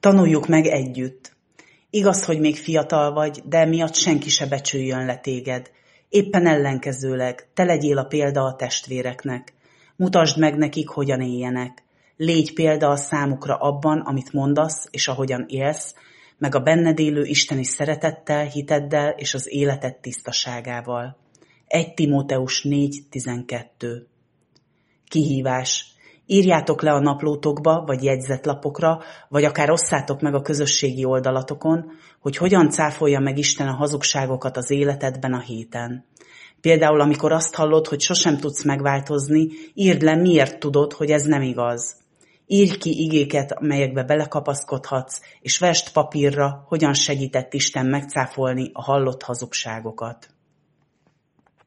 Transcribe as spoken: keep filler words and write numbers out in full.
Tanuljuk meg együtt. Igaz, hogy még fiatal vagy, de emiatt senki se becsüljön le téged. Éppen ellenkezőleg, te legyél a példa a testvéreknek. Mutasd meg nekik, hogyan éljenek. Légy példa a számukra abban, amit mondasz, és ahogyan élsz, meg a benned élő isteni szeretettel, hiteddel és az életed tisztaságával. egy Timóteus négy tizenkettő. Kihívás. Írjátok le a naplótokba, vagy jegyzetlapokra, vagy akár osszátok meg a közösségi oldalatokon, hogy hogyan cáfolja meg Isten a hazugságokat az életedben a héten. Például, amikor azt hallod, hogy sosem tudsz megváltozni, írd le, miért tudod, hogy ez nem igaz. Írj ki igéket, melyekbe belekapaszkodhatsz, és vesd papírra, hogyan segített Isten megcáfolni a hallott hazugságokat.